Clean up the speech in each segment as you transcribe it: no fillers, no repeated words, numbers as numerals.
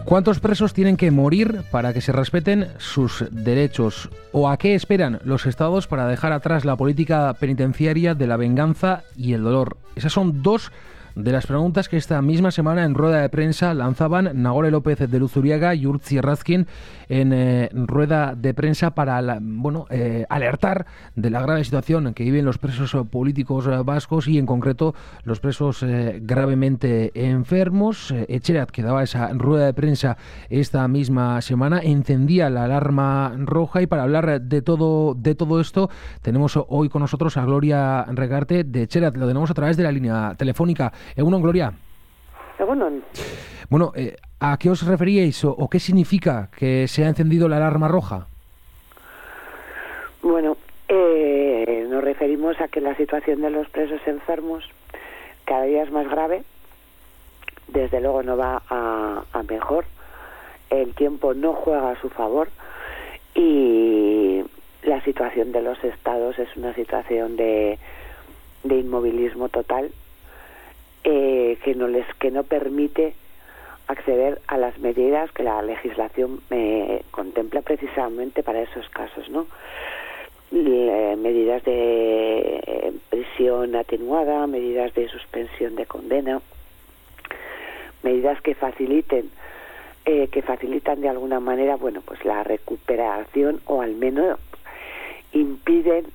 ¿Cuántos presos tienen que morir para que se respeten sus derechos? ¿O a qué esperan los estados para dejar atrás la política penitenciaria de la venganza y el dolor? Esas son dos de las preguntas que esta misma semana en rueda de prensa lanzaban Nagore López de Luzuriaga y Urtzi Razkin en rueda de prensa para alertar de la grave situación que viven los presos políticos vascos y en concreto los presos gravemente enfermos. Etxerat, que daba esa rueda de prensa esta misma semana, encendía la alarma roja, y para hablar de todo esto tenemos hoy con nosotros a Gloria Regarte de Etxerat. Lo tenemos a través de la línea telefónica. Egunon, Gloria. Egunon. Bueno, ¿a qué os referíais o qué significa que se ha encendido la alarma roja? Bueno, nos referimos a que la situación de los presos enfermos cada día es más grave. Desde luego no va a mejor. El tiempo no juega a su favor y la situación de los estados es una situación de inmovilismo total. Que no permite acceder a las medidas que la legislación contempla precisamente para esos casos, ¿no? Medidas de prisión atenuada, medidas de suspensión de condena, medidas que facilitan de alguna manera, pues la recuperación, o al menos impiden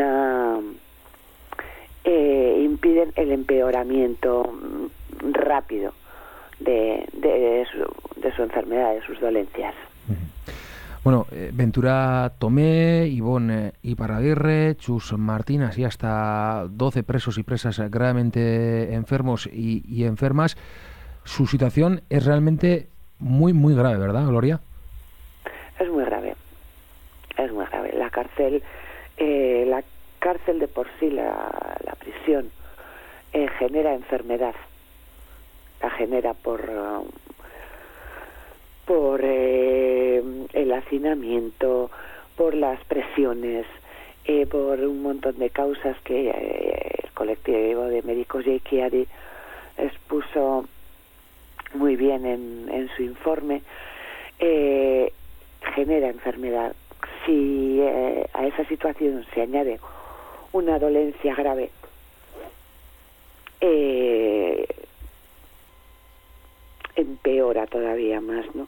el empeoramiento rápido de su enfermedad, de sus dolencias. Bueno, Ventura Tomé, Ivonne Iparraguirre, Chus Martín, así hasta 12 presos y presas gravemente enfermos y enfermas. Su situación es realmente muy, muy grave, ¿verdad, Gloria? Es muy grave. La cárcel de por sí, la prisión, genera enfermedad. La genera por el hacinamiento, por las presiones, por un montón de causas que el colectivo de médicos Yeikiari expuso muy bien en su informe. Genera enfermedad. Si a esa situación se añade una dolencia grave, empeora todavía más, ¿no?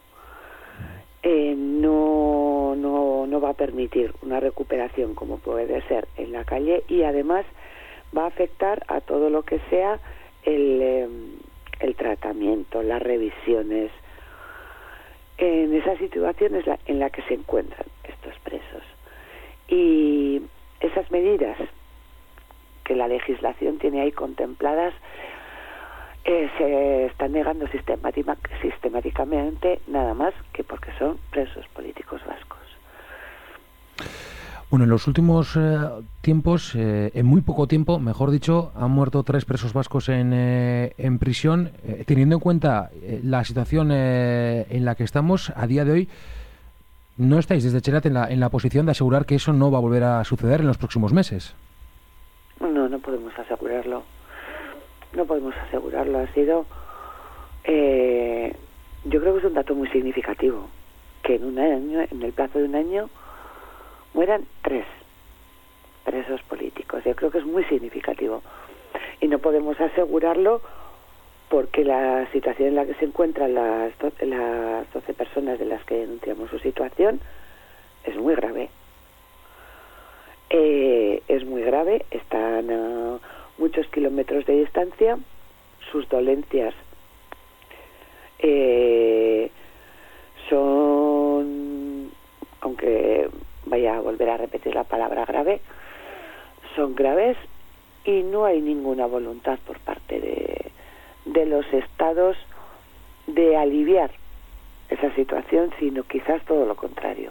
No va a permitir una recuperación como puede ser en la calle, y además va a afectar a todo lo que sea el tratamiento, las revisiones, en esa situación es en la que se encuentran estos presos. Y esas medidas que la legislación tiene ahí contempladas se están negando sistemáticamente, nada más que porque son presos políticos vascos. Bueno, en los últimos tiempos, en muy poco tiempo, mejor dicho, han muerto 3 presos vascos en prisión. Teniendo en cuenta la situación en la que estamos a día de hoy, ¿no estáis desde Etxerat en la posición de asegurar que eso no va a volver a suceder en los próximos meses? No podemos asegurarlo. No podemos asegurarlo. Ha sido, yo creo que es un dato muy significativo, que en el plazo de un año, mueran 3 presos políticos. Yo creo que es muy significativo. Y no podemos asegurarlo porque la situación en la que se encuentran las 12 personas de las que denunciamos su situación es muy grave. Es muy grave, están a muchos kilómetros de distancia, sus dolencias son, aunque vaya a volver a repetir la palabra grave, son graves, y no hay ninguna voluntad por parte de los estados de aliviar esa situación, sino quizás todo lo contrario.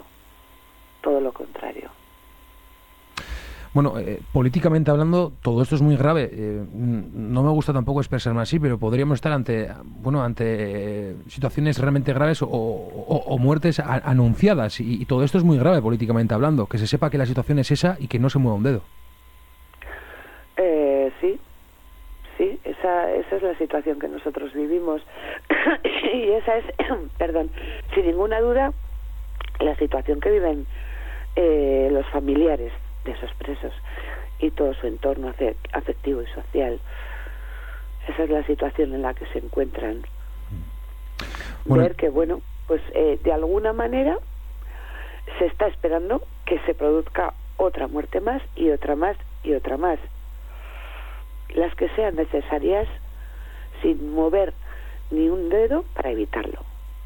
Bueno, políticamente hablando, todo esto es muy grave. No me gusta tampoco expresarme así, pero podríamos estar ante situaciones realmente graves o muertes anunciadas. Y todo esto es muy grave políticamente hablando. Que se sepa que la situación es esa y que no se mueva un dedo. Sí, es esa es la situación que nosotros vivimos y esa es, perdón, sin ninguna duda, la situación que viven los familiares de esos presos y todo su entorno afectivo y social. Esa es la situación en la que se encuentran. Bueno. Ver que, bueno, pues de alguna manera se está esperando que se produzca otra muerte más y otra más y otra más, las que sean necesarias, sin mover ni un dedo para evitarlo,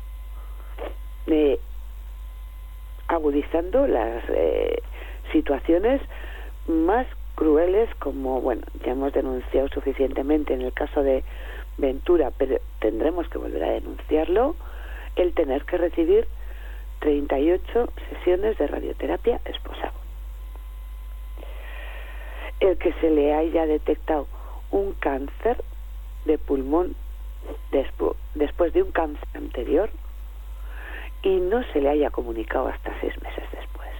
agudizando las situaciones más crueles, como, bueno, ya hemos denunciado suficientemente en el caso de Ventura, pero tendremos que volver a denunciarlo, el tener que recibir 38 sesiones de radioterapia esposado. El que se le haya detectado un cáncer de pulmón después de un cáncer anterior y no se le haya comunicado hasta 6 meses después.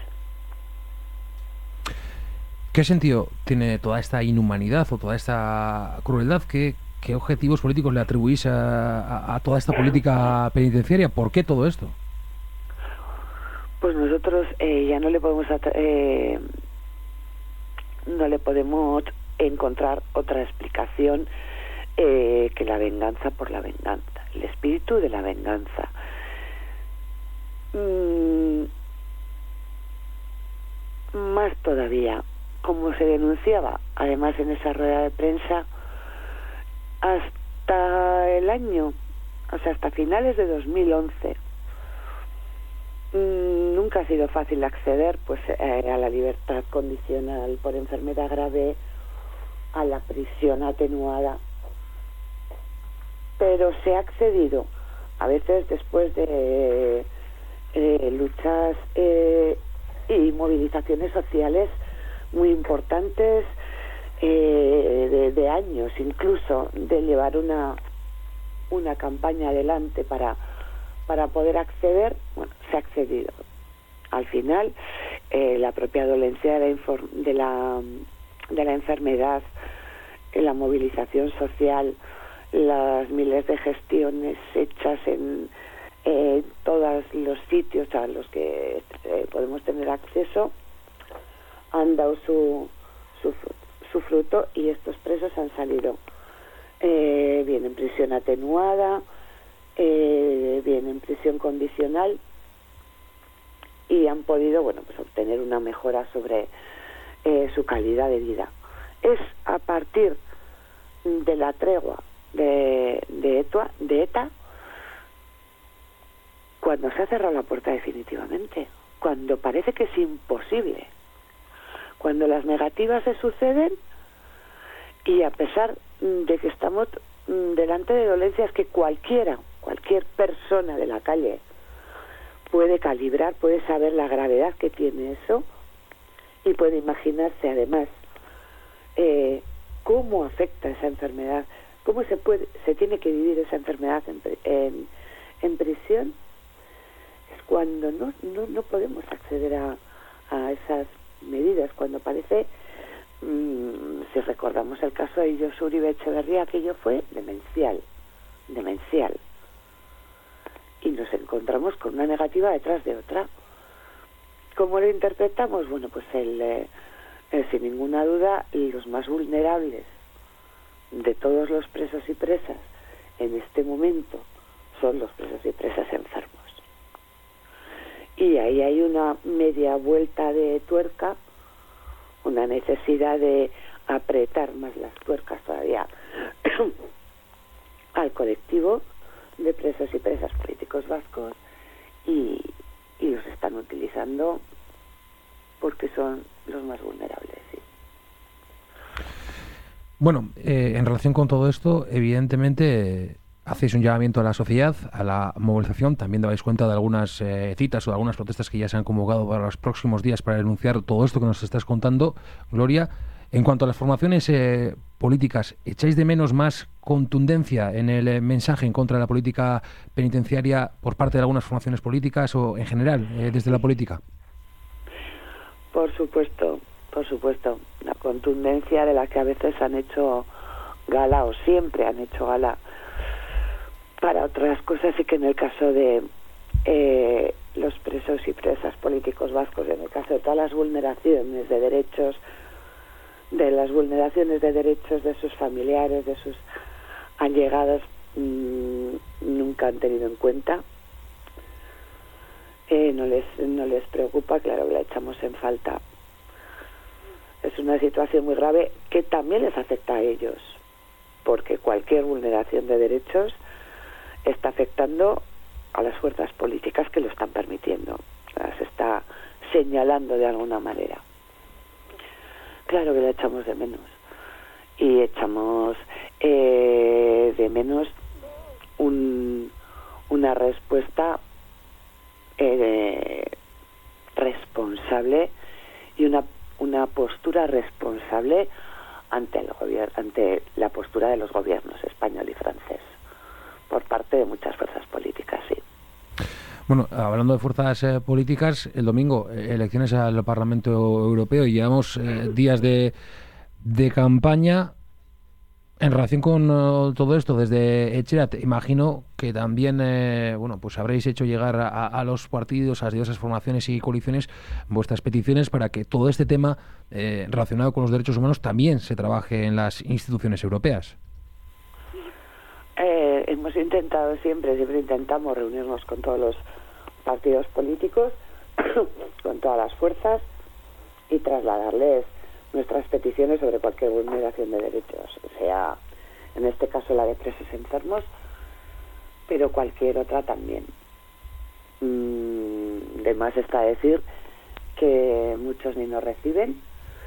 ¿Qué sentido tiene toda esta inhumanidad o toda esta crueldad? ¿Qué objetivos políticos le atribuís a toda esta política penitenciaria? ¿Por qué todo esto? Pues nosotros ya no le podemos encontrar otra explicación que la venganza por la venganza, el espíritu de la venganza. Más todavía, como se denunciaba, además en esa rueda de prensa, hasta el año, o sea, hasta finales de 2011, nunca ha sido fácil acceder pues a la libertad condicional por enfermedad grave, a la prisión atenuada, pero se ha accedido a veces después de luchas y movilizaciones sociales muy importantes, de años incluso, de llevar una campaña adelante para poder acceder. Bueno, se ha accedido. Al final, la propia dolencia de la enfermedad, la movilización social, las miles de gestiones hechas en todos los sitios a los que podemos tener acceso, han dado su fruto, y estos presos han salido bien en prisión atenuada, bien en prisión condicional, y han podido, bueno, pues obtener una mejora sobre su calidad de vida. Es a partir de la tregua de ETA cuando se ha cerrado la puerta definitivamente, cuando parece que es imposible, cuando las negativas se suceden, y a pesar de que estamos delante de dolencias que cualquier persona de la calle puede calibrar, puede saber la gravedad que tiene eso, y puede imaginarse además cómo afecta esa enfermedad, cómo se tiene que vivir esa enfermedad en prisión, es cuando no podemos acceder a esas medidas, cuando parece, si recordamos el caso de Josu Uribe Etxeberria, aquello fue demencial, y nos encontramos con una negativa detrás de otra. ¿Cómo lo interpretamos? Bueno, pues sin ninguna duda, los más vulnerables de todos los presos y presas en este momento son los presos y presas enfermos. Y ahí hay una media vuelta de tuerca, una necesidad de apretar más las tuercas todavía al colectivo de presos y presas políticos vascos, y los están utilizando porque son los más vulnerables, sí. Bueno, en relación con todo esto, evidentemente hacéis un llamamiento a la sociedad, a la movilización. También dais cuenta de algunas citas o de algunas protestas que ya se han convocado para los próximos días para denunciar todo esto que nos estás contando, Gloria. En cuanto a las formaciones políticas, ¿echáis de menos más contundencia en el mensaje en contra de la política penitenciaria por parte de algunas formaciones políticas o en general desde la política? Por supuesto, la contundencia de la que a veces han hecho gala, o siempre han hecho gala para otras cosas, y que en el caso de los presos y presas políticos vascos, en el caso de todas las vulneraciones de derechos, de sus familiares, de sus allegados, nunca han tenido en cuenta. No les preocupa. Claro que la echamos en falta. Es una situación muy grave que también les afecta a ellos, porque cualquier vulneración de derechos está afectando a las fuerzas políticas que lo están permitiendo. Las está señalando de alguna manera. Claro que la echamos de menos. Y echamos de menos una respuesta responsable y una postura responsable ante la postura de los gobiernos español y francés por parte de muchas fuerzas políticas, sí. Bueno, hablando de fuerzas políticas, el domingo elecciones al Parlamento Europeo y llevamos días de campaña. En relación con todo esto, desde Etxerat, imagino que también pues habréis hecho llegar a los partidos, a las diversas formaciones y coaliciones, vuestras peticiones para que todo este tema relacionado con los derechos humanos también se trabaje en las instituciones europeas. Hemos intentado siempre intentamos reunirnos con todos los partidos políticos, con todas las fuerzas, y trasladarles nuestras peticiones sobre cualquier vulneración de derechos, sea en este caso la de presos enfermos, pero cualquier otra también. De más está decir que muchos ni nos reciben,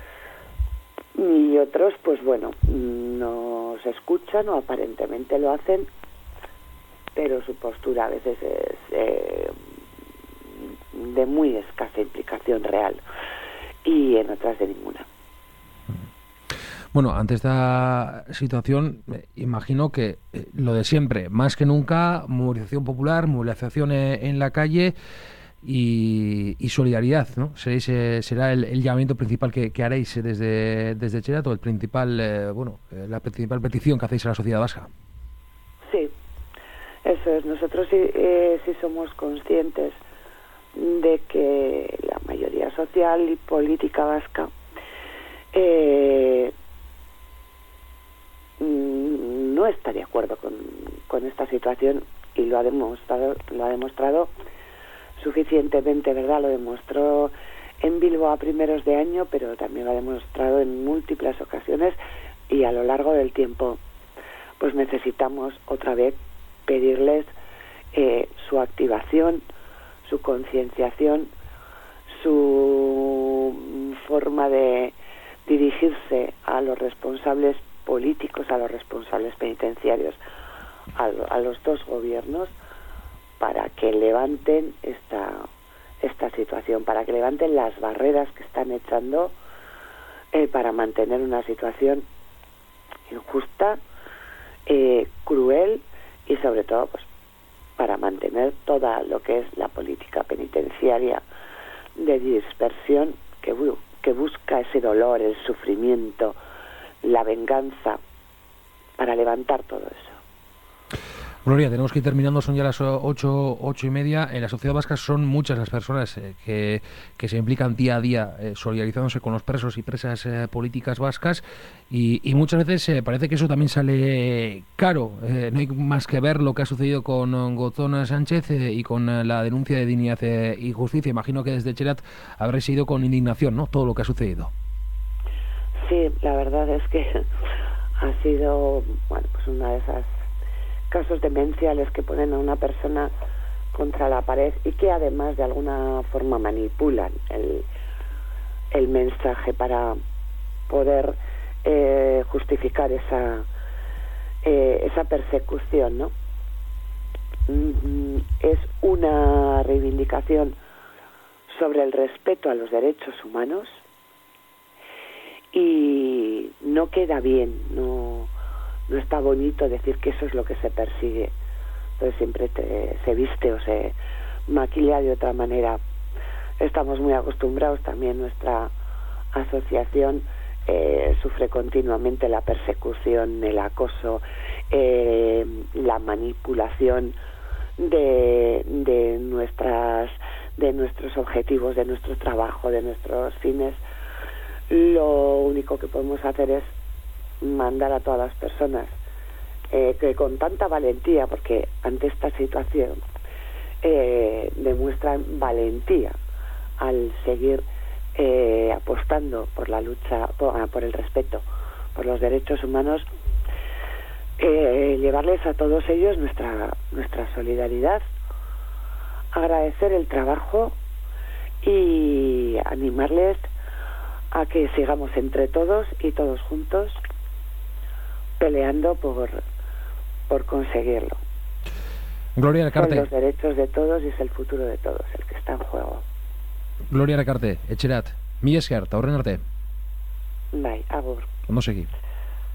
y otros, pues bueno, nos escuchan, o aparentemente lo hacen, pero su postura a veces es de muy escasa implicación real, y en otras de ninguna. Bueno, ante esta situación, imagino que lo de siempre, más que nunca, movilización popular, movilización en la calle y solidaridad, ¿no? Será el llamamiento principal que haréis desde Etxerat, o la principal petición que hacéis a la sociedad vasca. Sí, eso es. Nosotros sí somos conscientes de que la mayoría social y política vasca no está de acuerdo con esta situación, y lo ha demostrado suficientemente, ¿verdad? Lo demostró en Bilbao a primeros de año, pero también lo ha demostrado en múltiples ocasiones y a lo largo del tiempo. Pues necesitamos otra vez pedirles su activación, su concienciación, su forma de dirigirse a los responsables políticos, a los responsables penitenciarios, a los dos gobiernos, para que levanten esta situación, para que levanten las barreras que están echando para mantener una situación injusta, cruel, y sobre todo pues para mantener toda lo que es la política penitenciaria de dispersión que busca ese dolor, el sufrimiento, la venganza, para levantar todo eso. Gloria, tenemos que ir terminando, son ya las 8:30. En la sociedad vasca son muchas las personas que se implican día a día solidarizándose con los presos y presas políticas vascas, y muchas veces parece que eso también sale caro. No hay más que ver lo que ha sucedido con Gotzón Sánchez y con la denuncia de Dignidad y Justicia. Imagino que desde Etxerat habréis seguido con indignación, ¿no?, todo lo que ha sucedido. Sí, la verdad es que ha sido, bueno, pues una de esas casos demenciales que ponen a una persona contra la pared y que además de alguna forma manipulan el mensaje para poder justificar esa persecución, ¿no? Es una reivindicación sobre el respeto a los derechos humanos, y no queda bien, no está bonito decir que eso es lo que se persigue. Entonces siempre se viste o se maquilla de otra manera. Estamos muy acostumbrados también, nuestra asociación, sufre continuamente la persecución, el acoso, la manipulación de nuestros objetivos, de nuestro trabajo, de nuestros fines. Lo único que podemos hacer es mandar a todas las personas que con tanta valentía, porque ante esta situación demuestran valentía al seguir apostando por la lucha, por el respeto, por los derechos humanos, llevarles a todos ellos nuestra solidaridad, agradecer el trabajo y animarles a que sigamos entre todos y todos juntos peleando por conseguirlo. Gloria Recarte. Son los derechos de todos y es el futuro de todos el que está en juego. Gloria Recarte, etxerat, mila esker, eta horren arte. Bai, agur. Ondo segi.